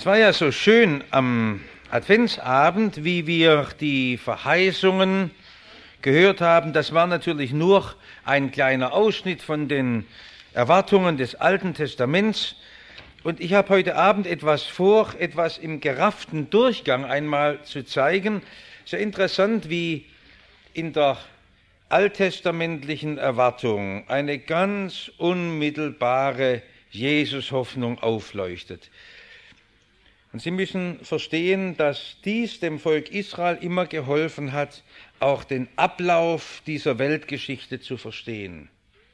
war ja so schön am Adventsabend, wie wir die Verheißungen gehört haben. Das war natürlich nur ein kleiner Ausschnitt von den Erwartungen des Alten Testaments. Und ich habe heute Abend etwas vor, etwas im gerafften Durchgang einmal zu zeigen. Sehr interessant, wie in der alttestamentlichen Erwartung eine ganz unmittelbare Jesus-Hoffnung aufleuchtet. Und Sie müssen verstehen, dass dies dem Volk Israel immer geholfen hat, auch den Ablauf dieser Weltgeschichte zu verstehen.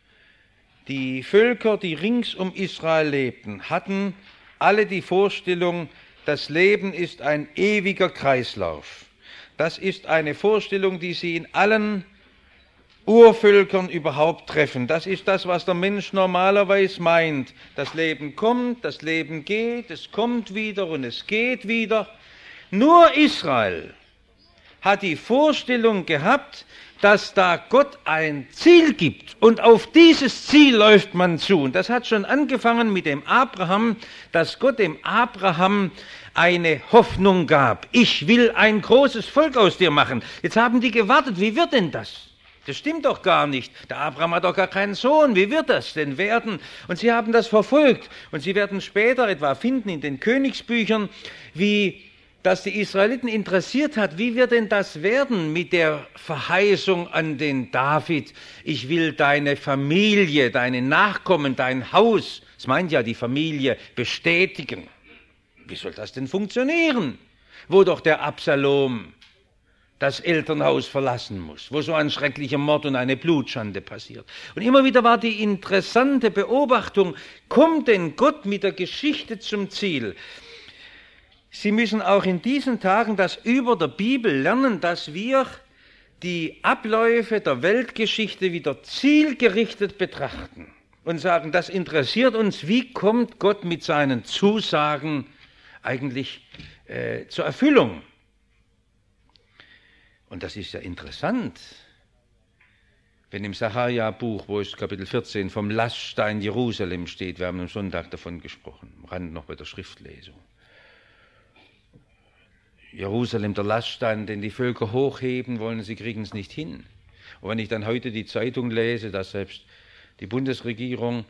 Die Völker, die rings um Israel lebten, hatten alle die Vorstellung, das Leben ist ein ewiger Kreislauf. Das ist eine Vorstellung, die sie in allen Urvölkern überhaupt treffen. Das ist das, was der Mensch normalerweise meint. Das Leben kommt, das Leben geht, es kommt wieder und es geht wieder. Nur Israel hat die Vorstellung gehabt, dass da Gott ein Ziel gibt und auf dieses Ziel läuft man zu. Und das hat schon angefangen mit dem Abraham, dass Gott dem Abraham eine Hoffnung gab. Ich will ein großes Volk aus dir machen. Jetzt haben die gewartet, wie wird denn das? Das stimmt doch gar nicht. Der Abraham hat doch gar keinen Sohn. Wie wird das denn werden? Und sie haben das verfolgt. Und sie werden später etwa finden in den Königsbüchern, wie das die Israeliten interessiert hat. Wie wird denn das werden mit der Verheißung an den David? Ich will deine Familie, deine Nachkommen, dein Haus, das meint ja die Familie, bestätigen. Wie soll das denn funktionieren? Wo doch der Absalom das Elternhaus verlassen muss, wo so ein schrecklicher Mord und eine Blutschande passiert. Und immer wieder war die interessante Beobachtung, kommt denn Gott mit der Geschichte zum Ziel? Sie müssen auch in diesen Tagen das über der Bibel lernen, dass wir die Abläufe der Weltgeschichte wieder zielgerichtet betrachten und sagen, das interessiert uns, wie kommt Gott mit seinen Zusagen eigentlich zur Erfüllung? Und das ist ja interessant, wenn im Sacharja-Buch, wo es Kapitel 14 vom Laststein Jerusalem steht, wir haben am Sonntag davon gesprochen, am Rand noch bei der Schriftlesung. Jerusalem, der Laststein, den die Völker hochheben wollen, sie kriegen es nicht hin. Und wenn ich dann heute die Zeitung lese, dass selbst die Bundesregierung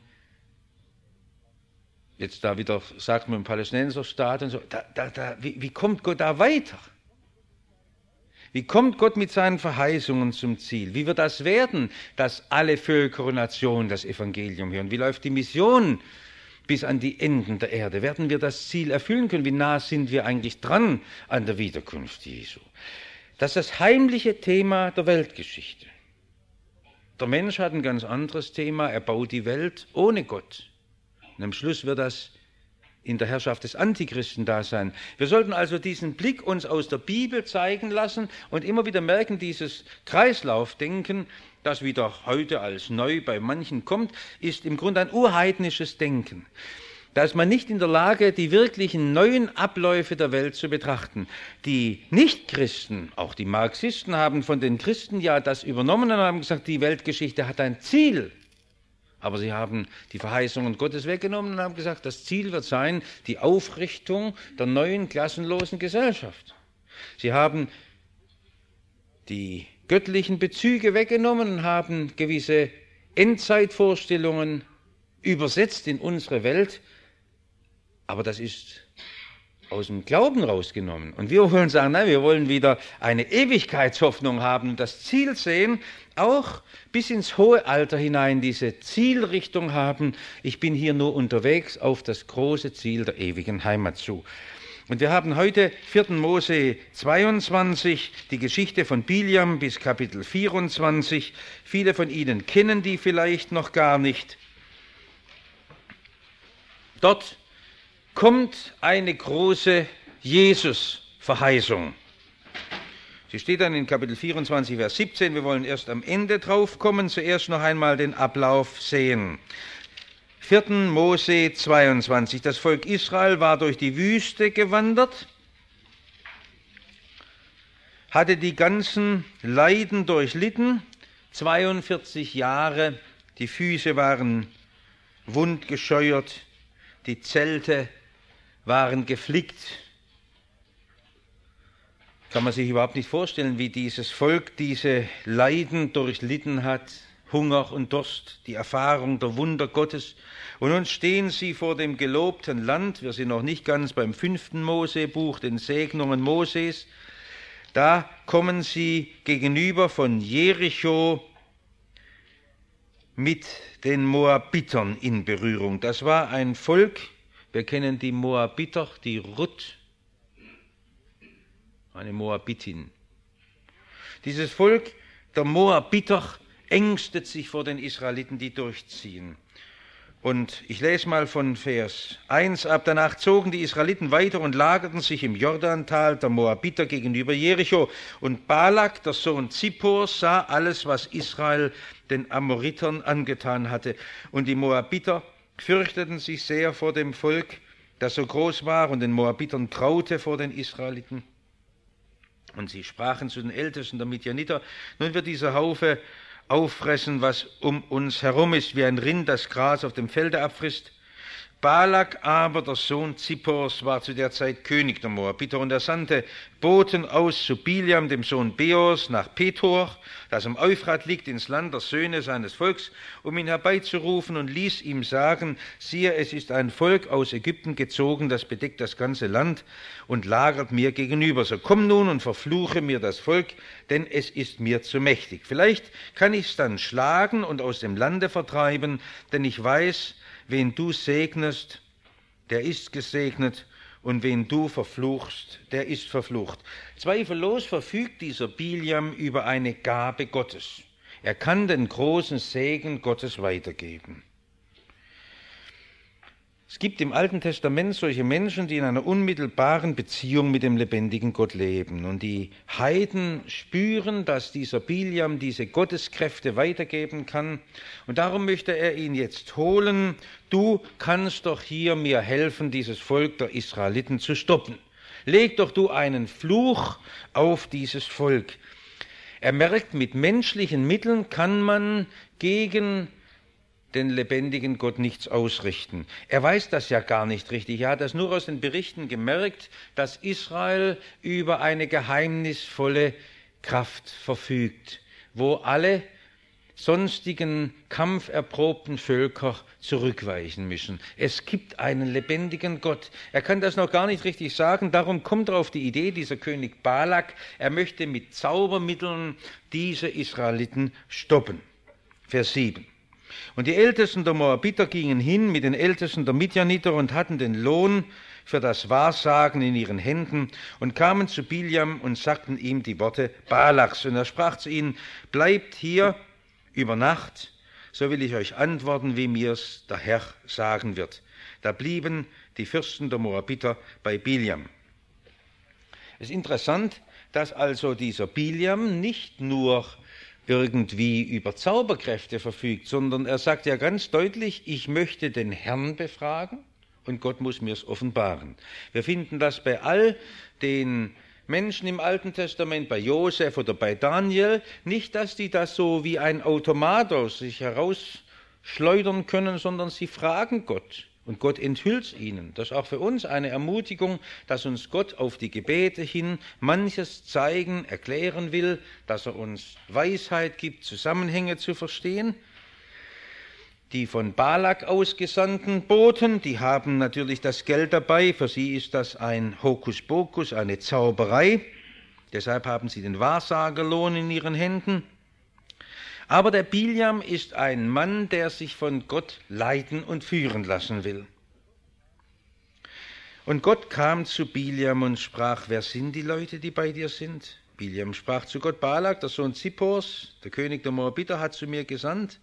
jetzt da wieder sagt man im Palästinenserstaat und so, wie kommt Gott da weiter? Wie kommt Gott mit seinen Verheißungen zum Ziel? Wie wird das werden, dass alle Völker und Nationen das Evangelium hören? Wie läuft die Mission bis an die Enden der Erde? Werden wir das Ziel erfüllen können? Wie nah sind wir eigentlich dran an der Wiederkunft Jesu? Das ist das heimliche Thema der Weltgeschichte. Der Mensch hat ein ganz anderes Thema. Er baut die Welt ohne Gott. Und am Schluss wird das in der Herrschaft des Antichristen da sein. Wir sollten also diesen Blick uns aus der Bibel zeigen lassen und immer wieder merken, dieses Kreislaufdenken, das wieder heute als neu bei manchen kommt, ist im Grunde ein urheidnisches Denken. Da ist man nicht in der Lage, die wirklichen neuen Abläufe der Welt zu betrachten. Die Nichtchristen, auch die Marxisten, haben von den Christen ja das übernommen und haben gesagt, die Weltgeschichte hat ein Ziel. Aber sie haben die Verheißungen Gottes weggenommen und haben gesagt, das Ziel wird sein, die Aufrichtung der neuen klassenlosen Gesellschaft. Sie haben die göttlichen Bezüge weggenommen und haben gewisse Endzeitvorstellungen übersetzt in unsere Welt. Aber das ist aus dem Glauben rausgenommen. Und wir wollen sagen, nein, wir wollen wieder eine Ewigkeitshoffnung haben, das Ziel sehen, auch bis ins hohe Alter hinein diese Zielrichtung haben. Ich bin hier nur unterwegs auf das große Ziel der ewigen Heimat zu. Und wir haben heute 4. Mose 22, die Geschichte von Biliam bis Kapitel 24. Viele von Ihnen kennen die vielleicht noch gar nicht. Dort kommt eine große Jesus-Verheißung. Sie steht dann in Kapitel 24, Vers 17. Wir wollen erst am Ende drauf kommen, zuerst noch einmal den Ablauf sehen. 4. Mose 22. Das Volk Israel war durch die Wüste gewandert, hatte die ganzen Leiden durchlitten, 42 Jahre, die Füße waren wundgescheuert, die Zelte waren geflickt. Kann man sich überhaupt nicht vorstellen, wie dieses Volk diese Leiden durchlitten hat, Hunger und Durst, die Erfahrung der Wunder Gottes. Und nun stehen sie vor dem gelobten Land. Wir sind noch nicht ganz beim 5. Mosebuch, den Segnungen Moses. Da kommen sie gegenüber von Jericho mit den Moabitern in Berührung. Das war ein Volk, wir kennen die Moabiter, die Ruth, eine Moabitin. Dieses Volk der Moabiter ängstet sich vor den Israeliten, die durchziehen. Und ich lese mal von Vers 1 ab. Danach zogen die Israeliten weiter und lagerten sich im Jordantal der Moabiter gegenüber Jericho. Und Balak, der Sohn Zippors, sah alles, was Israel den Amoritern angetan hatte. Und die Moabiter fürchteten sich sehr vor dem Volk, das so groß war, und den Moabitern traute vor den Israeliten. Und sie sprachen zu den Ältesten der Midjaniter: Nun wird dieser Haufe auffressen, was um uns herum ist, wie ein Rind das Gras auf dem Felde abfrisst. Balak aber, der Sohn Zippors, war zu der Zeit König der Moabiter, und er sandte Boten aus zu Biliam, dem Sohn Beors, nach Pethor, das am Euphrat liegt, ins Land der Söhne seines Volks, um ihn herbeizurufen, und ließ ihm sagen: Siehe, es ist ein Volk aus Ägypten gezogen, das bedeckt das ganze Land und lagert mir gegenüber. So komm nun und verfluche mir das Volk, denn es ist mir zu mächtig. Vielleicht kann ich es dann schlagen und aus dem Lande vertreiben, denn ich weiß, wen du segnest, der ist gesegnet, und wen du verfluchst, der ist verflucht. Zweifellos verfügt dieser Biliam über eine Gabe Gottes. Er kann den großen Segen Gottes weitergeben. Es gibt im Alten Testament solche Menschen, die in einer unmittelbaren Beziehung mit dem lebendigen Gott leben. Und die Heiden spüren, dass dieser Biliam diese Gotteskräfte weitergeben kann. Und darum möchte er ihn jetzt holen. Du kannst doch hier mir helfen, dieses Volk der Israeliten zu stoppen. Leg doch du einen Fluch auf dieses Volk. Er merkt, mit menschlichen Mitteln kann man gegen den lebendigen Gott nichts ausrichten. Er weiß das ja gar nicht richtig. Er hat das nur aus den Berichten gemerkt, dass Israel über eine geheimnisvolle Kraft verfügt, wo alle sonstigen kampferprobten Völker zurückweichen müssen. Es gibt einen lebendigen Gott. Er kann das noch gar nicht richtig sagen, darum kommt er auf die Idee, dieser König Balak, er möchte mit Zaubermitteln diese Israeliten stoppen. Vers 7. Und die Ältesten der Moabiter gingen hin mit den Ältesten der Midjaniter und hatten den Lohn für das Wahrsagen in ihren Händen und kamen zu Biliam und sagten ihm die Worte Balaks. Und er sprach zu ihnen: Bleibt hier über Nacht, so will ich euch antworten, wie mir's der Herr sagen wird. Da blieben die Fürsten der Moabiter bei Biliam. Es ist interessant, dass also dieser Biliam nicht nur irgendwie über Zauberkräfte verfügt, sondern er sagt ja ganz deutlich: Ich möchte den Herrn befragen und Gott muss mir es offenbaren. Wir finden das bei all den Menschen im Alten Testament, bei Josef oder bei Daniel, nicht, dass die das so wie ein Automat aus sich herausschleudern können, sondern sie fragen Gott. Und Gott enthüllt ihnen. Das ist auch für uns eine Ermutigung, dass uns Gott auf die Gebete hin manches zeigen, erklären will, dass er uns Weisheit gibt, Zusammenhänge zu verstehen. Die von Balak ausgesandten Boten, die haben natürlich das Geld dabei. Für sie ist das ein Hokuspokus, eine Zauberei. Deshalb haben sie den Wahrsagerlohn in ihren Händen. Aber der Biliam ist ein Mann, der sich von Gott leiten und führen lassen will. Und Gott kam zu Biliam und sprach: Wer sind die Leute, die bei dir sind? Biliam sprach zu Gott: Balak, der Sohn Zippors, der König der Moabiter, hat zu mir gesandt.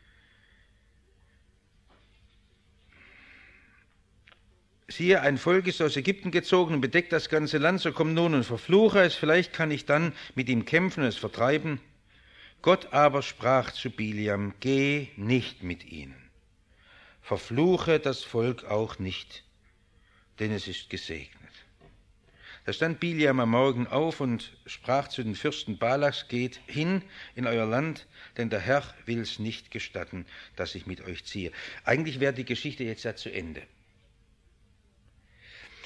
Siehe, ein Volk ist aus Ägypten gezogen und bedeckt das ganze Land, so komm nun und verfluche es, vielleicht kann ich dann mit ihm kämpfen und es vertreiben. Gott aber sprach zu Biliam: Geh nicht mit ihnen, verfluche das Volk auch nicht, denn es ist gesegnet. Da stand Biliam am Morgen auf und sprach zu den Fürsten Balaks: Geht hin in euer Land, denn der Herr will es nicht gestatten, dass ich mit euch ziehe. Eigentlich wäre die Geschichte jetzt ja zu Ende.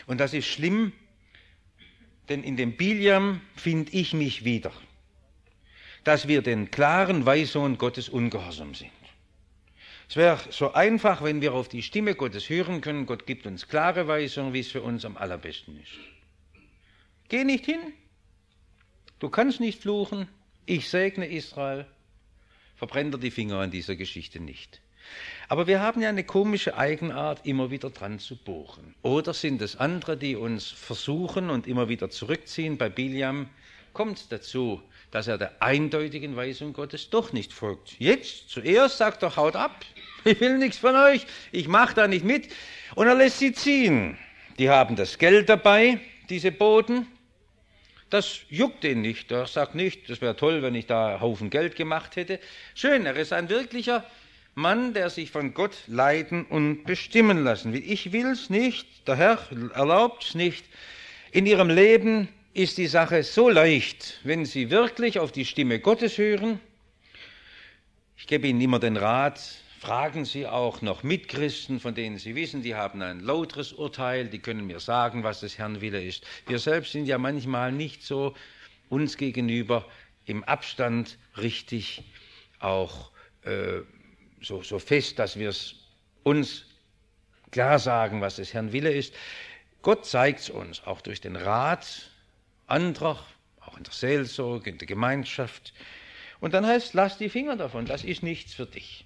Und das ist schlimm, denn in dem Biljam finde ich mich wieder, dass wir den klaren Weisungen Gottes ungehorsam sind. Es wäre so einfach, wenn wir auf die Stimme Gottes hören können. Gott gibt uns klare Weisungen, wie es für uns am allerbesten ist. Geh nicht hin. Du kannst nicht fluchen. Ich segne Israel. Verbrennt er die Finger an dieser Geschichte nicht. Aber wir haben ja eine komische Eigenart, immer wieder dran zu bohren. Oder sind es andere, die uns versuchen und immer wieder zurückziehen? Bei Biljam kommt es dazu, dass er der eindeutigen Weisung Gottes doch nicht folgt. Jetzt, zuerst sagt er, haut ab, ich will nichts von euch, ich mache da nicht mit. Und er lässt sie ziehen. Die haben das Geld dabei, diese Boten. Das juckt ihn nicht. Er sagt nicht, das wäre toll, wenn ich da einen Haufen Geld gemacht hätte. Schön, er ist ein wirklicher Mann, der sich von Gott leiten und bestimmen lassen will. Ich will es nicht, der Herr erlaubt es nicht. In ihrem Leben ist die Sache so leicht, wenn Sie wirklich auf die Stimme Gottes hören. Ich gebe Ihnen immer den Rat, fragen Sie auch noch Mitchristen, von denen Sie wissen, die haben ein lauteres Urteil, die können mir sagen, was des Herrn Wille ist. Wir selbst sind ja manchmal nicht so uns gegenüber im Abstand richtig auch so fest, dass wir es uns klar sagen, was des Herrn Wille ist. Gott zeigt es uns, auch durch den Rat anderer, auch in der Seelsorge, in der Gemeinschaft. Und dann heißt, lass die Finger davon, das ist nichts für dich.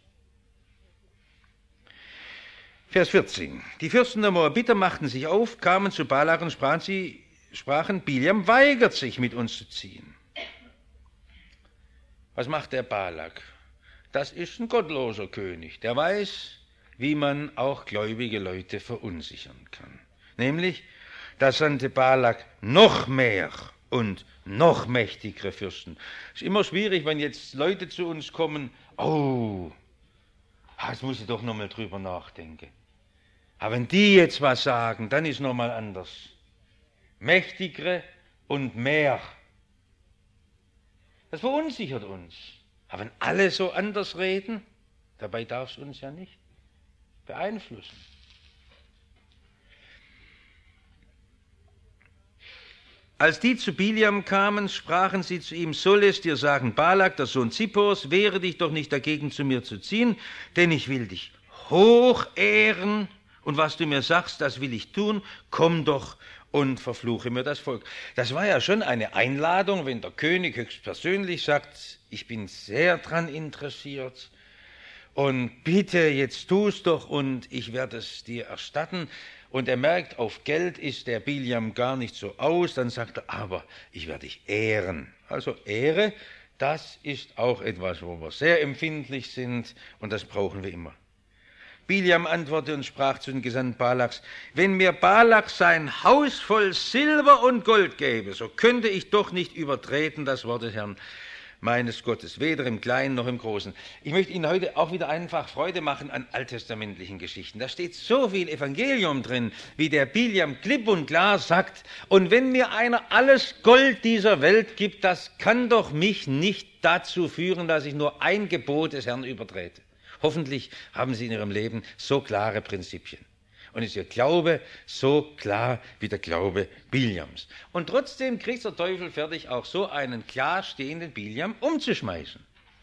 Vers 14. Die Fürsten der Moabiter machten sich auf, kamen zu Balak und sprachen, Biljam weigert sich, mit uns zu ziehen. Was macht der Balak? Das ist ein gottloser König, der weiß, wie man auch gläubige Leute verunsichern kann. Nämlich, da sandte Balak noch mehr und noch mächtigere Fürsten. Es ist immer schwierig, wenn jetzt Leute zu uns kommen, jetzt muss ich doch nochmal drüber nachdenken. Aber wenn die jetzt was sagen, dann ist nochmal anders. Mächtigere und mehr. Das verunsichert uns. Aber wenn alle so anders reden, dabei darf es uns ja nicht beeinflussen. Als die zu Biljam kamen, sprachen sie zu ihm, soll es dir sagen, Balak, der Sohn Zippors, wehre dich doch nicht dagegen, zu mir zu ziehen, denn ich will dich hoch ehren, und was du mir sagst, das will ich tun, komm doch und verfluche mir das Volk. Das war ja schon eine Einladung, wenn der König höchstpersönlich sagt, ich bin sehr daran interessiert und bitte, jetzt tu es doch und ich werde es dir erstatten. Und er merkt, auf Geld ist der Biljam gar nicht so aus, dann sagt er, aber ich werde dich ehren. Also Ehre, das ist auch etwas, wo wir sehr empfindlich sind und das brauchen wir immer. Biljam antwortete und sprach zu den Gesandten Balaks, wenn mir Balak sein Haus voll Silber und Gold gäbe, so könnte ich doch nicht übertreten das Wort des Herrn meines Gottes, weder im Kleinen noch im Großen. Ich möchte Ihnen heute auch wieder einfach Freude machen an alttestamentlichen Geschichten. Da steht so viel Evangelium drin, wie der Biljam klipp und klar sagt, und wenn mir einer alles Gold dieser Welt gibt, das kann doch mich nicht dazu führen, dass ich nur ein Gebot des Herrn übertrete. Hoffentlich haben Sie in Ihrem Leben so klare Prinzipien. Und ist Ihr Glaube so klar wie der Glaube Biljams. Und trotzdem kriegt der Teufel fertig, auch so einen klar stehenden Biljam umzuschmeißen.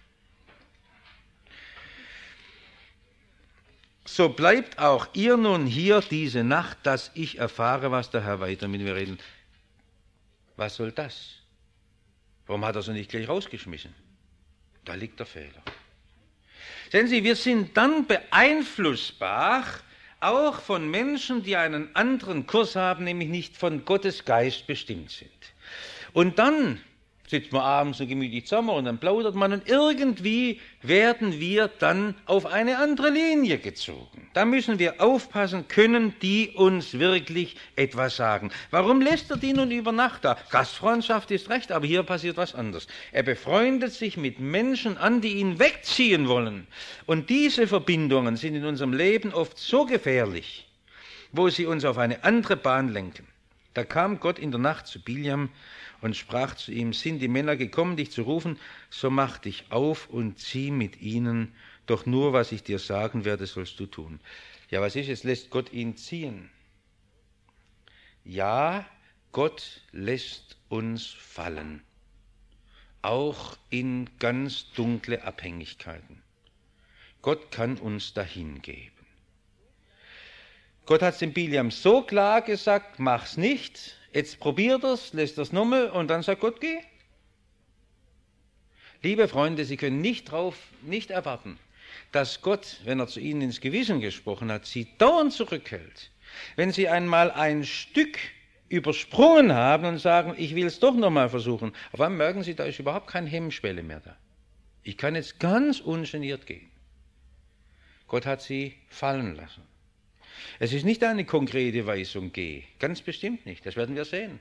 So bleibt auch ihr nun hier diese Nacht, dass ich erfahre, was der Herr weiter mit mir redet. Was soll das? Warum hat er so nicht gleich rausgeschmissen? Da liegt der Fehler. Sehen Sie, wir sind dann beeinflussbar, auch von Menschen, die einen anderen Kurs haben, nämlich nicht von Gottes Geist bestimmt sind. Und dann sitzt man abends so gemütlich zusammen und dann plaudert man und irgendwie werden wir dann auf eine andere Linie gezogen. Da müssen wir aufpassen, können die uns wirklich etwas sagen. Warum lässt er die nun über Nacht da? Gastfreundschaft ist recht, aber hier passiert was anderes. Er befreundet sich mit Menschen an, die ihn wegziehen wollen. Und diese Verbindungen sind in unserem Leben oft so gefährlich, wo sie uns auf eine andere Bahn lenken. Da kam Gott in der Nacht zu Biljam und sprach zu ihm, sind die Männer gekommen, dich zu rufen, so mach dich auf und zieh mit ihnen, doch nur, was ich dir sagen werde, sollst du tun. Ja, was ist, jetzt lässt Gott ihn ziehen. Ja, Gott lässt uns fallen, auch in ganz dunkle Abhängigkeiten. Gott kann uns dahin geben. Gott hat es dem Biliam so klar gesagt, mach's nicht, jetzt probiert es, lässt es nochmal und dann sagt Gott, geh. Liebe Freunde, Sie können nicht erwarten, dass Gott, wenn er zu Ihnen ins Gewissen gesprochen hat, Sie dauernd zurückhält. Wenn Sie einmal ein Stück übersprungen haben und sagen, ich will es doch nochmal versuchen, auf einmal merken Sie, da ist überhaupt keine Hemmschwelle mehr da. Ich kann jetzt ganz ungeniert gehen. Gott hat Sie fallen lassen. Es ist nicht eine konkrete Weisung, geh. Ganz bestimmt nicht, das werden wir sehen.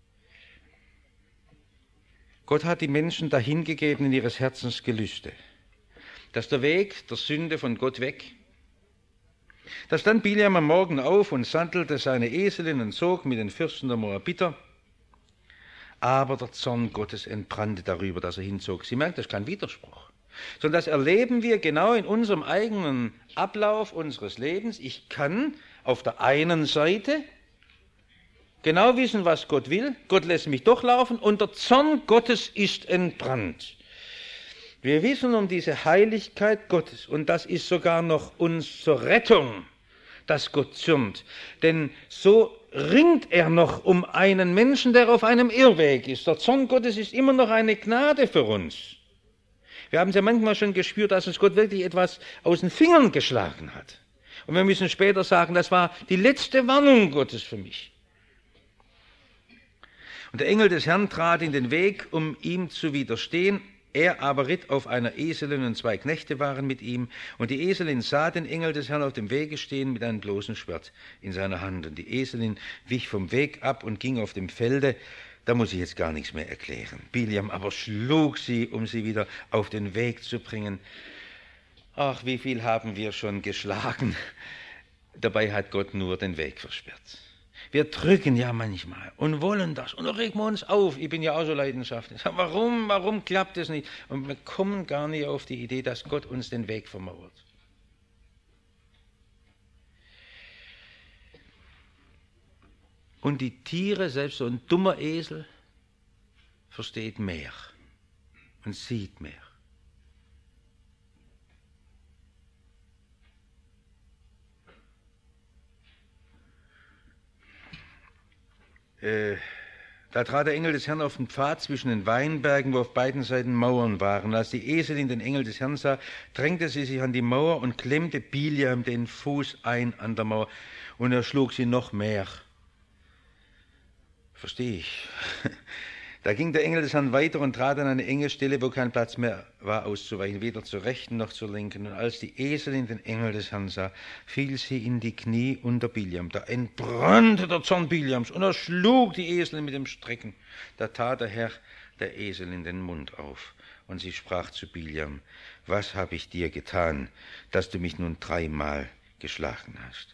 Gott hat die Menschen dahingegeben in ihres Herzens Gelüste. Das ist der Weg der Sünde von Gott weg. Da stand Biliam am Morgen auf und sattelte seine Eselin und zog mit den Fürsten der Moabiter. Aber der Zorn Gottes entbrannte darüber, dass er hinzog. Sie merkt, das ist kein Widerspruch. Sondern das erleben wir genau in unserem eigenen Ablauf unseres Lebens. Ich kann auf der einen Seite genau wissen, was Gott will. Gott lässt mich doch laufen und der Zorn Gottes ist entbrannt. Wir wissen um diese Heiligkeit Gottes und das ist sogar noch uns zur Rettung, dass Gott zürnt. Denn so ringt er noch um einen Menschen, der auf einem Irrweg ist. Der Zorn Gottes ist immer noch eine Gnade für uns. Wir haben es ja manchmal schon gespürt, dass uns Gott wirklich etwas aus den Fingern geschlagen hat. Und wir müssen später sagen, das war die letzte Warnung Gottes für mich. Und der Engel des Herrn trat in den Weg, um ihm zu widerstehen. Er aber ritt auf einer Eselin und 2 Knechte waren mit ihm. Und die Eselin sah den Engel des Herrn auf dem Wege stehen mit einem bloßen Schwert in seiner Hand. Und die Eselin wich vom Weg ab und ging auf dem Felde. Da muss ich jetzt gar nichts mehr erklären. Biliam aber schlug sie, um sie wieder auf den Weg zu bringen. Ach, wie viel haben wir schon geschlagen. Dabei hat Gott nur den Weg versperrt. Wir drücken ja manchmal und wollen das und dann regen wir uns auf. Ich bin ja auch so leidenschaftlich. Warum klappt es nicht? Und wir kommen gar nicht auf die Idee, dass Gott uns den Weg vermauert. Und die Tiere, selbst so ein dummer Esel, versteht mehr und sieht mehr. Da trat der Engel des Herrn auf den Pfad zwischen den Weinbergen, wo auf beiden Seiten Mauern waren. Als die Eselin den Engel des Herrn sah, drängte sie sich an die Mauer und klemmte Biliam den Fuß ein an der Mauer. Und er schlug sie noch mehr. Verstehe ich. Da ging der Engel des Herrn weiter und trat an eine enge Stelle, wo kein Platz mehr war auszuweichen, weder zur rechten noch zur linken. Und als die Eselin den Engel des Herrn sah, fiel sie in die Knie unter Biliam. Da entbrannte der Zorn Biliams und er schlug die Eselin mit dem Strecken. Da tat der Herr der Eselin den Mund auf und sie sprach zu Biliam: Was habe ich dir getan, dass du mich nun 3-mal geschlagen hast?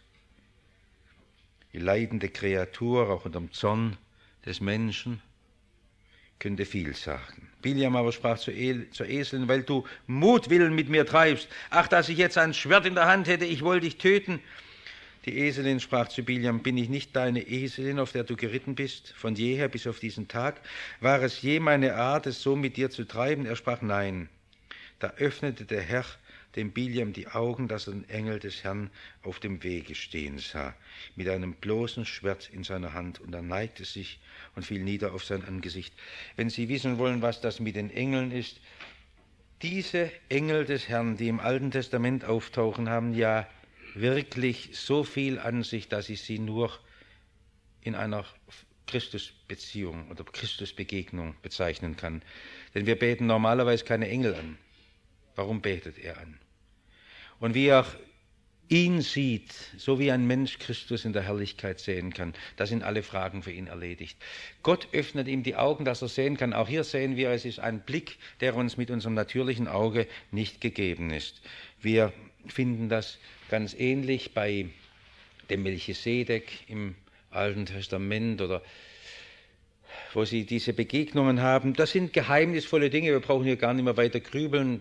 Die leidende Kreatur, auch unter dem Zorn des Menschen, könnte viel sagen. Biliam aber sprach zur Eselin: Weil du Mutwillen mit mir treibst. Ach, dass ich jetzt ein Schwert in der Hand hätte, ich wollte dich töten. Die Eselin sprach zu Biliam: Bin ich nicht deine Eselin, auf der du geritten bist, von jeher bis auf diesen Tag? War es je meine Art, es so mit dir zu treiben? Er sprach: Nein. Da öffnete der Herr dem Biliam die Augen, dass er den Engel des Herrn auf dem Wege stehen sah, mit einem bloßen Schwert in seiner Hand, und er neigte sich und fiel nieder auf sein Angesicht. Wenn Sie wissen wollen, was das mit den Engeln ist, diese Engel des Herrn, die im Alten Testament auftauchen, haben ja wirklich so viel an sich, dass ich sie nur in einer Christusbeziehung oder Christusbegegnung bezeichnen kann. Denn wir beten normalerweise keine Engel an. Warum betet er an? Und wie er ihn sieht, so wie ein Mensch Christus in der Herrlichkeit sehen kann, da sind alle Fragen für ihn erledigt. Gott öffnet ihm die Augen, dass er sehen kann. Auch hier sehen wir, es ist ein Blick, der uns mit unserem natürlichen Auge nicht gegeben ist. Wir finden das ganz ähnlich bei dem Melchisedek im Alten Testament oder wo sie diese Begegnungen haben. Das sind geheimnisvolle Dinge, wir brauchen hier gar nicht mehr weiter grübeln.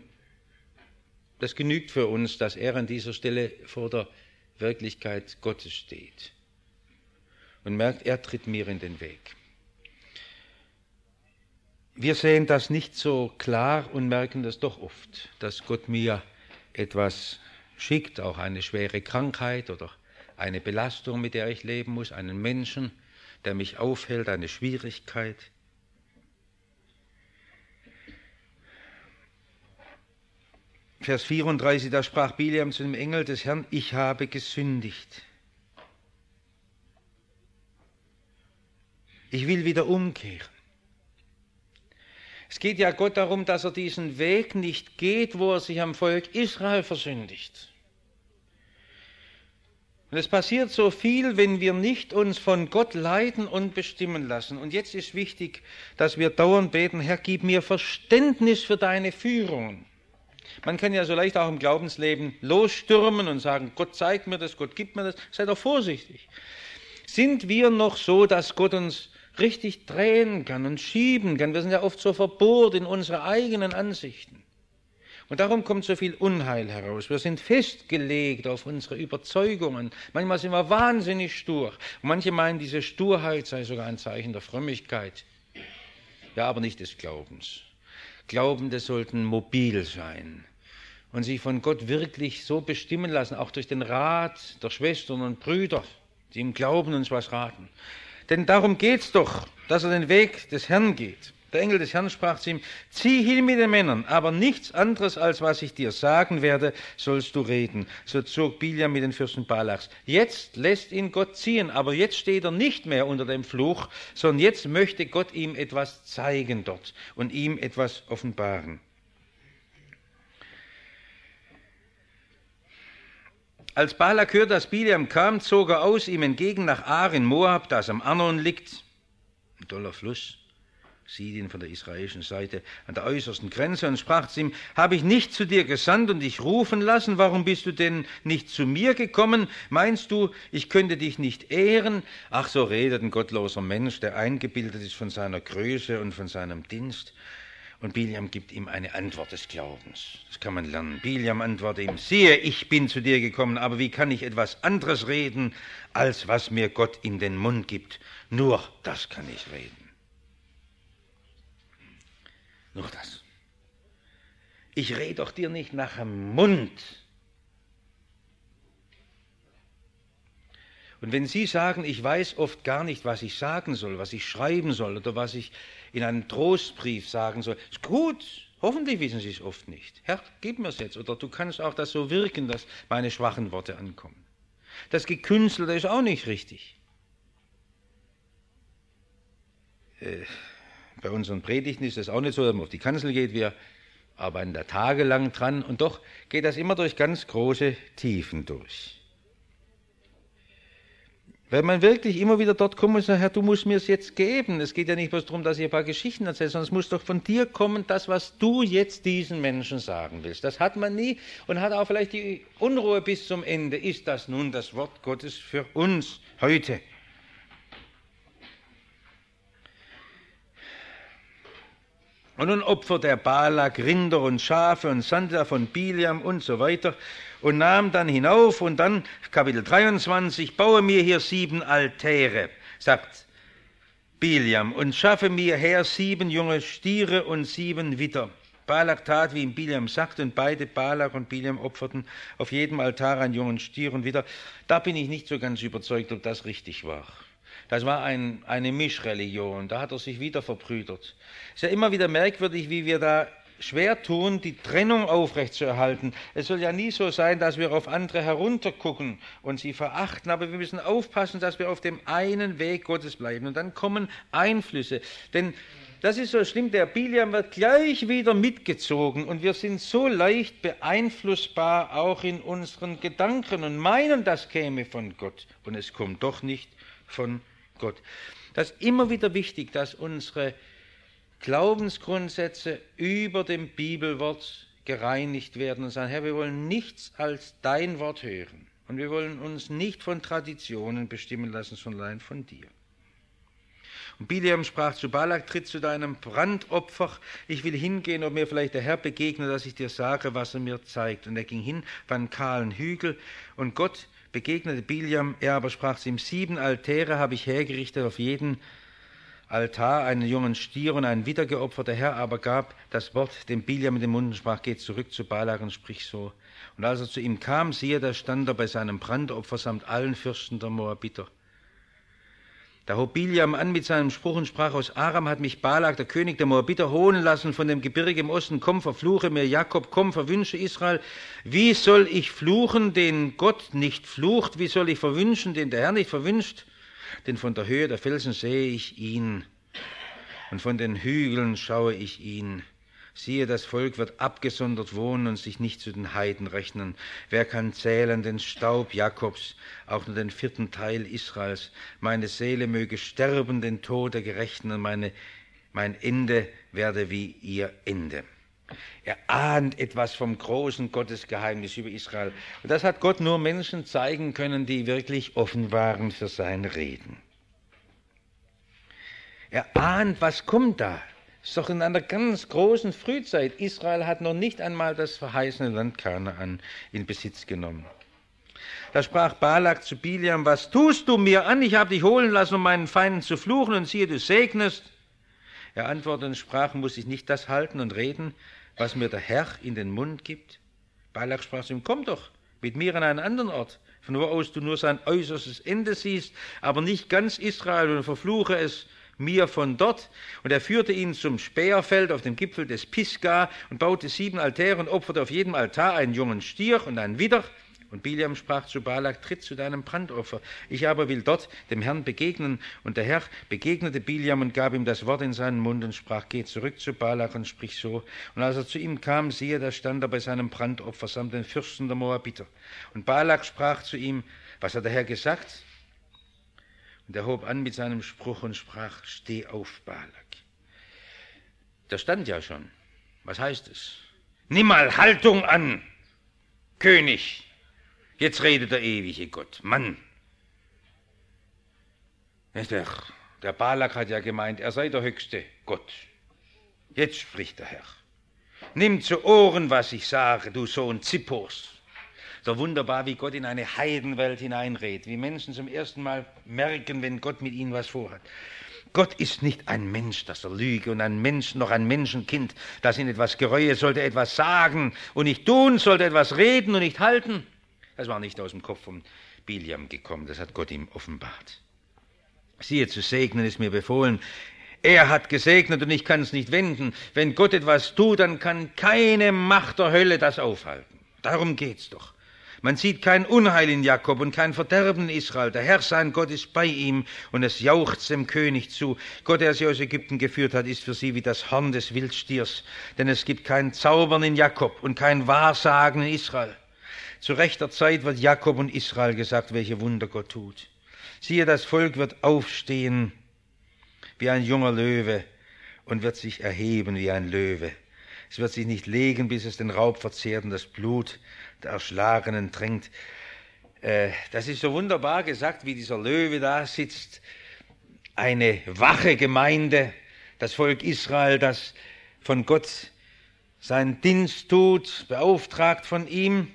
Das genügt für uns, dass er an dieser Stelle vor der Wirklichkeit Gottes steht. und merkt, er tritt mir in den Weg. Wir sehen das nicht so klar und merken das doch oft, dass Gott mir etwas schickt, auch eine schwere Krankheit oder eine Belastung, mit der ich leben muss, einen Menschen, der mich aufhält, eine Schwierigkeit. Vers 34, da sprach Biliam zu dem Engel des Herrn, ich habe gesündigt. Ich will wieder umkehren. Es geht ja Gott darum, dass er diesen Weg nicht geht, wo er sich am Volk Israel versündigt. Und es passiert so viel, wenn wir nicht uns von Gott leiten und bestimmen lassen. Und jetzt ist wichtig, dass wir dauernd beten, Herr, gib mir Verständnis für deine Führungen. Man kann ja so leicht auch im Glaubensleben losstürmen und sagen, Gott zeigt mir das, Gott gibt mir das. Sei doch vorsichtig. Sind wir noch so, dass Gott uns richtig drehen kann und schieben kann? Wir sind ja oft so verbohrt in unsere eigenen Ansichten. Und darum kommt so viel Unheil heraus. Wir sind festgelegt auf unsere Überzeugungen. Manchmal sind wir wahnsinnig stur. Und manche meinen, diese Sturheit sei sogar ein Zeichen der Frömmigkeit. Ja, aber nicht des Glaubens. Glaubende sollten mobil sein und sich von Gott wirklich so bestimmen lassen, auch durch den Rat der Schwestern und Brüder, die im Glauben uns was raten. Denn darum geht's doch, dass er den Weg des Herrn geht. Der Engel des Herrn sprach zu ihm, zieh hin mit den Männern, aber nichts anderes, als was ich dir sagen werde, sollst du reden. So zog Biliam mit den Fürsten Balaks. Jetzt lässt ihn Gott ziehen, aber jetzt steht er nicht mehr unter dem Fluch, sondern jetzt möchte Gott ihm etwas zeigen dort und ihm etwas offenbaren. Als Balak hörte, dass Biliam kam, zog er aus ihm entgegen nach Ar in Moab, das am Arnon liegt, ein toller Fluss, sieht ihn von der israelischen Seite an der äußersten Grenze und sprach zu ihm, habe ich nicht zu dir gesandt und dich rufen lassen, warum bist du denn nicht zu mir gekommen? Meinst du, ich könnte dich nicht ehren? Ach, so redet ein gottloser Mensch, der eingebildet ist von seiner Größe und von seinem Dienst. Und Biliam gibt ihm eine Antwort des Glaubens. Das kann man lernen. Biliam antwortet ihm, siehe, ich bin zu dir gekommen, aber wie kann ich etwas anderes reden, als was mir Gott in den Mund gibt? Nur das kann ich reden. Nur das. Ich rede doch dir nicht nach dem Mund. Und wenn Sie sagen, ich weiß oft gar nicht, was ich sagen soll, was ich schreiben soll oder was ich in einem Trostbrief sagen soll, ist gut. Hoffentlich wissen Sie es oft nicht. Herr, gib mir es jetzt. Oder du kannst auch das so wirken, dass meine schwachen Worte ankommen. Das Gekünstelte ist auch nicht richtig. Bei unseren Predigten ist es auch nicht so, dass man auf die Kanzel geht. Wir arbeiten da tagelang dran und doch geht das immer durch ganz große Tiefen durch. Wenn man wirklich immer wieder dort kommt und sagt, Herr, du musst mir es jetzt geben. Es geht ja nicht bloß darum, dass ich ein paar Geschichten erzähle, sondern es muss doch von dir kommen, das, was du jetzt diesen Menschen sagen willst. Das hat man nie und hat auch vielleicht die Unruhe bis zum Ende. Ist das nun das Wort Gottes für uns heute? Und nun opfert der Balak Rinder und Schafe und sandte davon Biliam und so weiter und nahm dann hinauf und dann, Kapitel 23, baue mir hier 7 Altäre, sagt Biliam, und schaffe mir her 7 junge Stiere und 7 Widder. Balak tat, wie ihm Biliam sagte, und beide, Balak und Biliam, opferten auf jedem Altar einen jungen Stier und Widder. Da bin ich nicht so ganz überzeugt, ob das richtig war. Das war eine Mischreligion, da hat er sich wieder verbrüdert. Es ist ja immer wieder merkwürdig, wie wir da schwer tun, die Trennung aufrechtzuerhalten. Es soll ja nie so sein, dass wir auf andere heruntergucken und sie verachten, aber wir müssen aufpassen, dass wir auf dem einen Weg Gottes bleiben. Und dann kommen Einflüsse, denn das ist so schlimm, der Biliam wird gleich wieder mitgezogen und wir sind so leicht beeinflussbar auch in unseren Gedanken und meinen, das käme von Gott und es kommt doch nicht von Gott. Das ist immer wieder wichtig, dass unsere Glaubensgrundsätze über dem Bibelwort gereinigt werden und sagen, Herr, wir wollen nichts als dein Wort hören und wir wollen uns nicht von Traditionen bestimmen lassen, sondern allein von dir. Und Biliam sprach zu Balak, tritt zu deinem Brandopfer, ich will hingehen, ob mir vielleicht der Herr begegnet, dass ich dir sage, was er mir zeigt. Und er ging hin, war einen kahlen Hügel und Gott begegnete Biliam, er aber sprach zu ihm, 7 Altäre habe ich hergerichtet, auf jeden Altar einen jungen Stier und einen Widder geopfert. Der Herr aber gab das Wort dem Biliam in den Mund und sprach, geh zurück zu Balak und sprich so. Und als er zu ihm kam, siehe, da stand er bei seinem Brandopfer samt allen Fürsten der Moabiter. Da hob Biliam an mit seinem Spruch und sprach, aus Aram hat mich Balak, der König der Moabiter, holen lassen von dem Gebirge im Osten. Komm, verfluche mir Jakob, komm, verwünsche Israel. Wie soll ich fluchen, den Gott nicht flucht? Wie soll ich verwünschen, den der Herr nicht verwünscht? Denn von der Höhe der Felsen sehe ich ihn, und von den Hügeln schaue ich ihn. Siehe, das Volk wird abgesondert wohnen und sich nicht zu den Heiden rechnen. Wer kann zählen den Staub Jakobs, auch nur den 4. Teil Israels? Meine Seele möge sterben den Tod der Gerechten, und mein Ende werde wie ihr Ende. Er ahnt etwas vom großen Gottesgeheimnis über Israel. Und das hat Gott nur Menschen zeigen können, die wirklich offen waren für sein Reden. Er ahnt, was kommt da. Das ist doch in einer ganz großen Frühzeit. Israel hat noch nicht einmal das verheißene Land Kanaan in Besitz genommen. Da sprach Balak zu Biliam, was tust du mir an? Ich habe dich holen lassen, um meinen Feinden zu fluchen, und siehe, du segnest. Er antwortete und sprach, muss ich nicht das halten und reden, was mir der Herr in den Mund gibt? Balak sprach zu ihm, komm doch mit mir an einen anderen Ort, von wo aus du nur sein äußerstes Ende siehst, aber nicht ganz Israel, und verfluche es mir von dort. Und er führte ihn zum Späherfeld auf dem Gipfel des Pisgah und baute 7 Altäre und opferte auf jedem Altar einen jungen Stier und einen Widder. Und Biliam sprach zu Balak, tritt zu deinem Brandopfer. Ich aber will dort dem Herrn begegnen. Und der Herr begegnete Biliam und gab ihm das Wort in seinen Mund und sprach, geh zurück zu Balak und sprich so. Und als er zu ihm kam, siehe, da stand er bei seinem Brandopfer samt den Fürsten der Moabiter. Und Balak sprach zu ihm, was hat der Herr gesagt? Und er hob an mit seinem Spruch und sprach, steh auf, Balak. Da stand ja schon. Was heißt es? Nimm mal Haltung an, König. Jetzt redet der ewige Gott. Mann. Der Balak hat ja gemeint, er sei der höchste Gott. Jetzt spricht der Herr. Nimm zu Ohren, was ich sage, du Sohn Zippors. So wunderbar, wie Gott in eine Heidenwelt hineinredet, wie Menschen zum ersten Mal merken, wenn Gott mit ihnen was vorhat. Gott ist nicht ein Mensch, dass er lüge, und ein Mensch, noch ein Menschenkind, das ihn etwas gereue, sollte etwas sagen und nicht tun, sollte etwas reden und nicht halten. Das war nicht aus dem Kopf von Biliam gekommen, das hat Gott ihm offenbart. Siehe, zu segnen ist mir befohlen. Er hat gesegnet und ich kann es nicht wenden. Wenn Gott etwas tut, dann kann keine Macht der Hölle das aufhalten. Darum geht's doch. Man sieht kein Unheil in Jakob und kein Verderben in Israel. Der Herr, sein Gott, ist bei ihm und es jauchzt dem König zu. Gott, der sie aus Ägypten geführt hat, ist für sie wie das Horn des Wildstiers. Denn es gibt kein Zaubern in Jakob und kein Wahrsagen in Israel. Zu rechter Zeit wird Jakob und Israel gesagt, welche Wunder Gott tut. Siehe, das Volk wird aufstehen wie ein junger Löwe und wird sich erheben wie ein Löwe. Es wird sich nicht legen, bis es den Raub verzehrt und das Blut der Erschlagenen tränkt. Das ist so wunderbar gesagt, wie dieser Löwe da sitzt. Eine wache Gemeinde, das Volk Israel, das von Gott seinen Dienst tut, beauftragt von ihm.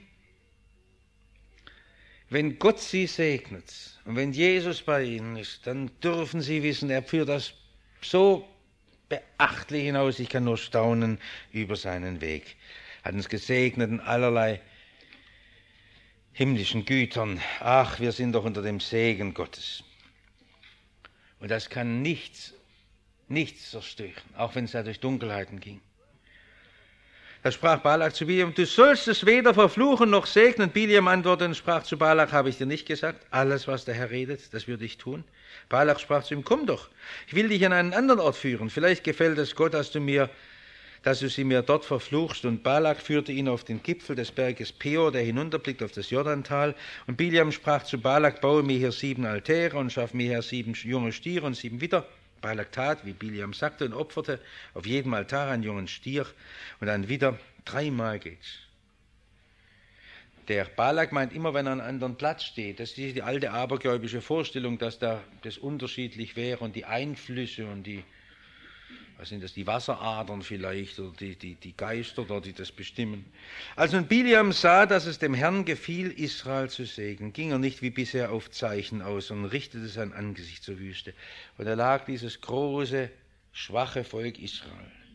Wenn Gott sie segnet und wenn Jesus bei ihnen ist, dann dürfen sie wissen, er führt das so beachtlich hinaus. Ich kann nur staunen über seinen Weg. Hat uns gesegnet in allerlei himmlischen Gütern. Ach, wir sind doch unter dem Segen Gottes. Und das kann nichts zerstören, auch wenn es da durch Dunkelheiten ging. Da sprach Balak zu Biliam, du sollst es weder verfluchen noch segnen. Biliam antwortete und sprach zu Balak, habe ich dir nicht gesagt, alles, was der Herr redet, das würde ich tun. Balak sprach zu ihm, komm doch, ich will dich an einen anderen Ort führen. Vielleicht gefällt es Gott, dass du sie mir dort verfluchst. Und Balak führte ihn auf den Gipfel des Berges Peor, der hinunterblickt auf das Jordantal. Und Biliam sprach zu Balak, baue mir hier 7 Altäre und schaff mir hier 7 junge Stiere und 7 Widder. Balak tat, wie Biliam sagte, und opferte auf jedem Altar einen jungen Stier und ein Widder. 3-mal geht's. Der Balak meint immer, wenn er an einem anderen Platz steht, das ist die alte abergläubische Vorstellung, dass da das unterschiedlich wäre und die Einflüsse und die Was sind das, die Wasseradern vielleicht oder die Geister dort, die das bestimmen? Als nun Biliam sah, dass es dem Herrn gefiel, Israel zu segnen, ging er nicht wie bisher auf Zeichen aus, sondern richtete sein Angesicht zur Wüste. Und da lag dieses große, schwache Volk Israel.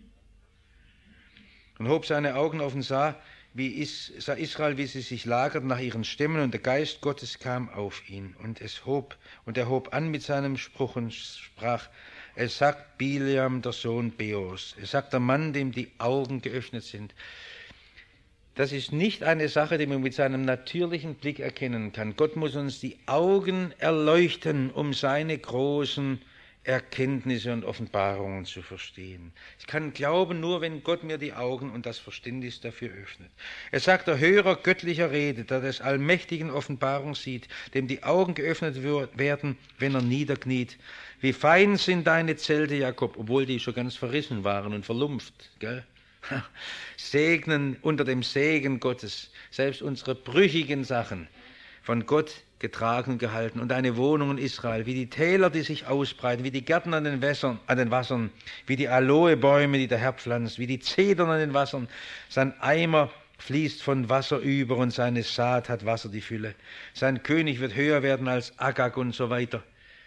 Und hob seine Augen auf und sah Israel, wie sie sich lagerten nach ihren Stämmen, und der Geist Gottes kam auf ihn. Und er hob an mit seinem Spruch und sprach: Es sagt Biliam, der Sohn Beors. Es sagt der Mann, dem die Augen geöffnet sind. Das ist nicht eine Sache, die man mit seinem natürlichen Blick erkennen kann. Gott muss uns die Augen erleuchten, um seine großen Erkenntnisse und Offenbarungen zu verstehen. Ich kann glauben nur, wenn Gott mir die Augen und das Verständnis dafür öffnet. Es sagt der Hörer göttlicher Rede, der des allmächtigen Offenbarung sieht, dem die Augen geöffnet werden, wenn er niederkniet. Wie fein sind deine Zelte, Jakob, obwohl die schon ganz verrissen waren und verlumpft. Gell? Segnen unter dem Segen Gottes, selbst unsere brüchigen Sachen, von Gott getragen und gehalten, und deine Wohnungen Israel, wie die Täler, die sich ausbreiten, wie die Gärten an den Wassern, wie die Aloebäume, die der Herr pflanzt, wie die Zedern an den Wassern. Sein Eimer fließt von Wasser über und seine Saat hat Wasser die Fülle. Sein König wird höher werden als Agag und so weiter.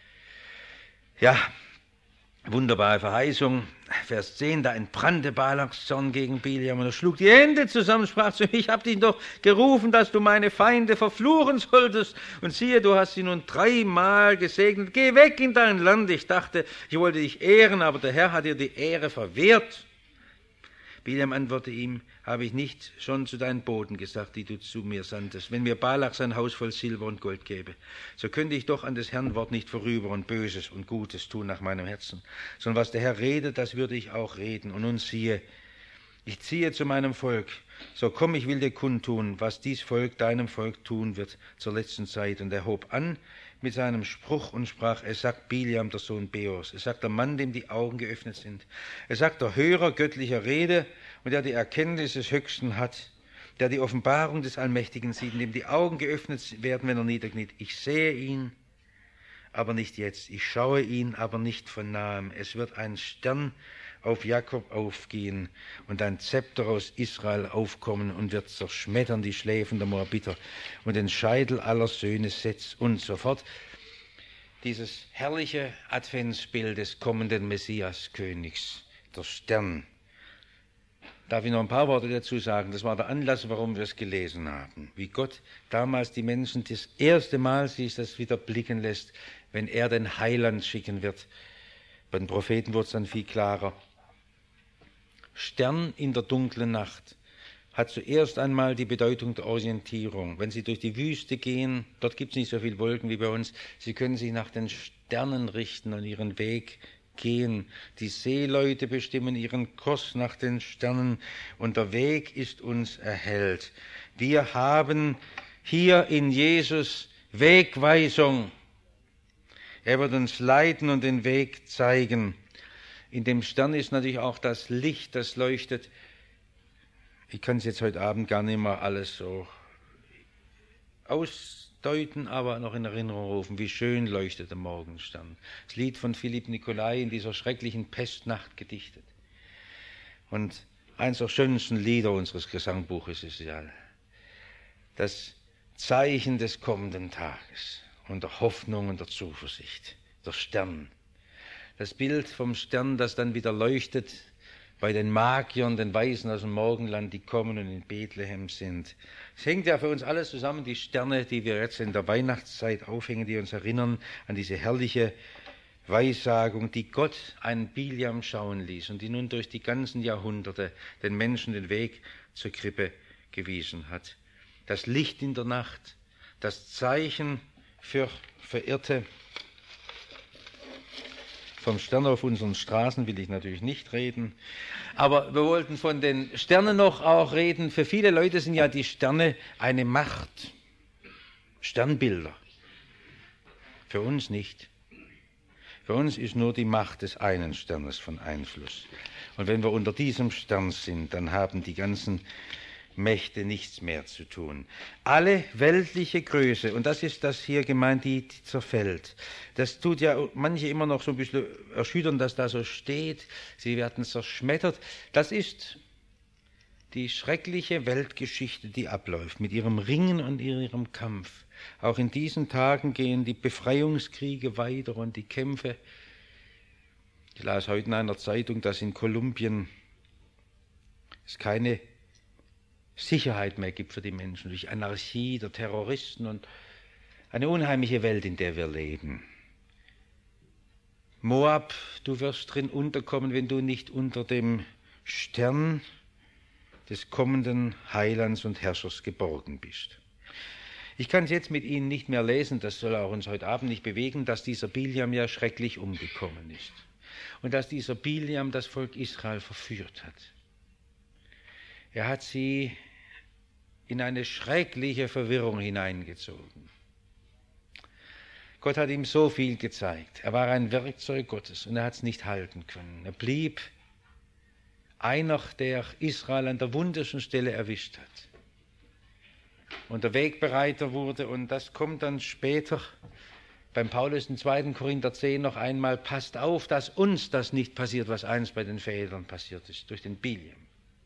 Ja, wunderbare Verheißung. Vers 10, da entbrannte Balaks Zorn gegen Biliam, und er schlug die Hände zusammen, sprach zu ihm: Ich habe dich doch gerufen, dass du meine Feinde verfluchen solltest, und siehe, du hast sie nun 3-mal gesegnet. Geh weg in dein Land. Ich dachte, ich wollte dich ehren, aber der Herr hat dir die Ehre verwehrt. Biliam antwortete ihm: Habe ich nicht schon zu deinen Boten gesagt, die du zu mir sandtest, wenn mir Balak sein Haus voll Silber und Gold gäbe, so könnte ich doch an des Herrn Wort nicht vorüber und Böses und Gutes tun nach meinem Herzen, sondern was der Herr redet, das würde ich auch reden. Und nun siehe, ich ziehe zu meinem Volk, so komm, ich will dir kundtun, was dies Volk deinem Volk tun wird zur letzten Zeit. Und er hob an mit seinem Spruch und sprach: Es sagt Biliam, der Sohn Beors. Es sagt der Mann, dem die Augen geöffnet sind. Es sagt der Hörer göttlicher Rede und der die Erkenntnis des Höchsten hat, der die Offenbarung des Allmächtigen sieht, dem die Augen geöffnet werden, wenn er niederkniet. Ich sehe ihn, aber nicht jetzt. Ich schaue ihn, aber nicht von nahem. Es wird ein Stern auf Jakob aufgehen und ein Zepter aus Israel aufkommen und wird zerschmettern die Schläfen der Moabiter und den Scheitel aller Söhne Seths und so fort. Dieses herrliche Adventsbild des kommenden Messias-Königs, der Stern. Darf ich noch ein paar Worte dazu sagen? Das war der Anlass, warum wir es gelesen haben. Wie Gott damals die Menschen das erste Mal sich das wieder blicken lässt, wenn er den Heiland schicken wird. Bei den Propheten wurde es dann viel klarer. Stern in der dunklen Nacht hat zuerst einmal die Bedeutung der Orientierung. Wenn Sie durch die Wüste gehen, dort gibt es nicht so viele Wolken wie bei uns, Sie können sich nach den Sternen richten und ihren Weg gehen. Die Seeleute bestimmen ihren Kurs nach den Sternen und der Weg ist uns erhellt. Wir haben hier in Jesus Wegweisung. Er wird uns leiten und den Weg zeigen. In dem Stern ist natürlich auch das Licht, das leuchtet. Ich kann es jetzt heute Abend gar nicht mehr alles so ausdeuten, aber noch in Erinnerung rufen, wie schön leuchtet der Morgenstern. Das Lied von Philipp Nicolai in dieser schrecklichen Pestnacht gedichtet. Und eins der schönsten Lieder unseres Gesangbuches ist ja das Zeichen des kommenden Tages und der Hoffnung und der Zuversicht, der Stern. Das Bild vom Stern, das dann wieder leuchtet bei den Magiern, den Weisen aus dem Morgenland, die kommen und in Bethlehem sind. Es hängt ja für uns alles zusammen, die Sterne, die wir jetzt in der Weihnachtszeit aufhängen, die uns erinnern an diese herrliche Weissagung, die Gott einen Biliam schauen ließ und die nun durch die ganzen Jahrhunderte den Menschen den Weg zur Krippe gewiesen hat. Das Licht in der Nacht, das Zeichen für Verirrte. Vom Stern auf unseren Straßen will ich natürlich nicht reden, aber wir wollten von den Sternen noch auch reden. Für viele Leute sind ja die Sterne eine Macht, Sternbilder. Für uns nicht. Für uns ist nur die Macht des einen Sternes von Einfluss. Und wenn wir unter diesem Stern sind, dann haben die ganzen Mächte nichts mehr zu tun. Alle weltliche Größe, und das ist das hier gemeint, die zerfällt. Das tut ja manche immer noch so ein bisschen erschüttern, dass da so steht, sie werden zerschmettert. Das ist die schreckliche Weltgeschichte, die abläuft, mit ihrem Ringen und ihrem Kampf. Auch in diesen Tagen gehen die Befreiungskriege weiter und die Kämpfe. Ich las heute in einer Zeitung, dass in Kolumbien es keine Sicherheit mehr gibt für die Menschen, durch Anarchie der Terroristen und eine unheimliche Welt, in der wir leben. Moab, du wirst drin unterkommen, wenn du nicht unter dem Stern des kommenden Heilands und Herrschers geborgen bist. Ich kann es jetzt mit Ihnen nicht mehr lesen, das soll auch uns heute Abend nicht bewegen, dass dieser Bileam ja schrecklich umgekommen ist und dass dieser Bileam das Volk Israel verführt hat. Er hat sie in eine schreckliche Verwirrung hineingezogen. Gott hat ihm so viel gezeigt. Er war ein Werkzeug Gottes und er hat es nicht halten können. Er blieb einer, der Israel an der wundersten Stelle erwischt hat und der Wegbereiter wurde. Und das kommt dann später beim Paulus in 2. Korinther 10 noch einmal: Passt auf, dass uns das nicht passiert, was einst bei den Vätern passiert ist, durch den Bileam.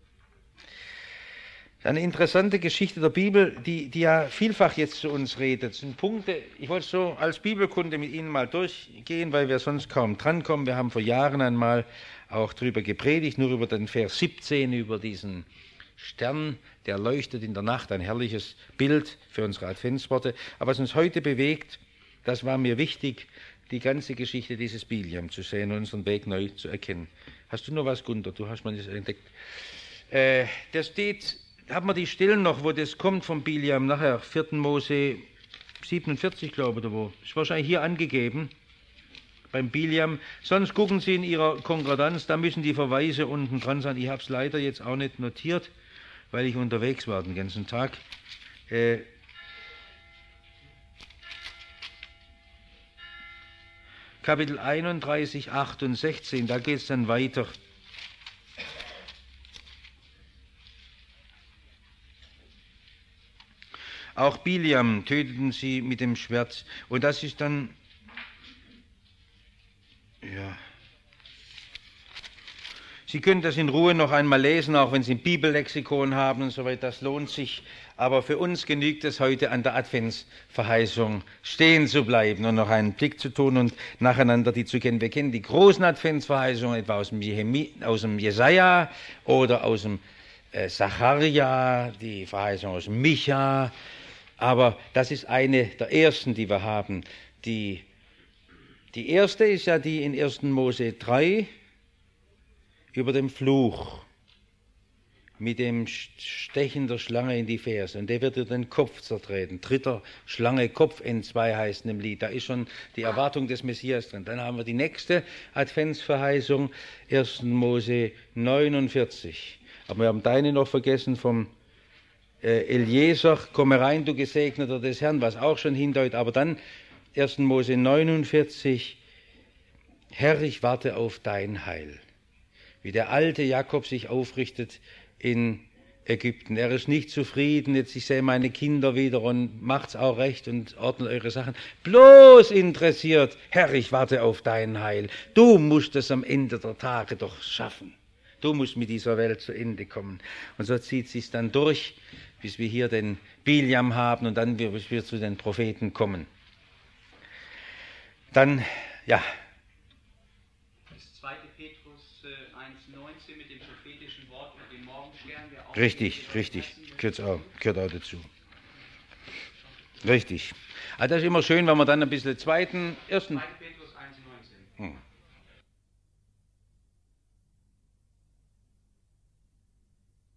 Eine interessante Geschichte der Bibel, die ja vielfach jetzt zu uns redet. Das sind Punkte, ich wollte so als Bibelkunde mit Ihnen mal durchgehen, weil wir sonst kaum drankommen. Wir haben vor Jahren einmal auch darüber gepredigt, nur über den Vers 17, über diesen Stern, der leuchtet in der Nacht, ein herrliches Bild für unsere Adventsworte. Aber was uns heute bewegt, das war mir wichtig, die ganze Geschichte dieses Bileam zu sehen und unseren Weg neu zu erkennen. Hast du noch was, Gunther? Du hast manches entdeckt. Da steht, haben wir die Stellen noch, wo das kommt vom Bileam, nachher 4. Mose 47, glaube ich, oder wo. Ist wahrscheinlich hier angegeben, beim Bileam. Sonst gucken Sie in Ihrer Konkordanz, da müssen die Verweise unten dran sein. Ich habe es leider jetzt auch nicht notiert, weil ich unterwegs war den ganzen Tag. Kapitel 31, 8 und 16, da geht es dann weiter. Auch Bileam töteten sie mit dem Schwert. Und das ist dann, ja, Sie können das in Ruhe noch einmal lesen, auch wenn Sie ein Bibellexikon haben und so weiter, das lohnt sich. Aber für uns genügt es heute, an der Adventsverheißung stehen zu bleiben und noch einen Blick zu tun und nacheinander die zu kennen. Wir kennen die großen Adventsverheißungen etwa aus dem Jesaja oder aus dem Sacharja, die Verheißung aus Micha. Aber das ist eine der ersten, die wir haben. Die erste ist ja die in 1. Mose 3 über den Fluch mit dem Stechen der Schlange in die Ferse. Und der wird dir den Kopf zertreten. 3. Schlange, Kopf entzwei heißt im Lied. Da ist schon die Erwartung des Messias drin. Dann haben wir die nächste Adventsverheißung, 1. Mose 49. Aber wir haben deine noch vergessen vom Eliezer, komme rein, du Gesegneter des Herrn, was auch schon hindeutet. Aber dann 1. Mose 49, Herr, ich warte auf dein Heil. Wie der alte Jakob sich aufrichtet in Ägypten. Er ist nicht zufrieden, jetzt ich sehe meine Kinder wieder und macht's auch recht und ordnet eure Sachen. Bloß interessiert, Herr, ich warte auf dein Heil. Du musst es am Ende der Tage doch schaffen. Du musst mit dieser Welt zu Ende kommen. Und so zieht es sich dann durch, bis wir hier den Bileam haben und dann bis wir zu den Propheten kommen. Dann, ja. Das 2. Petrus 1,19 mit dem prophetischen Wort über den Morgenstern. Richtig. Gehört auch dazu. Richtig. Also das ist immer schön, wenn man dann ein bisschen 1. Petrus 1,19.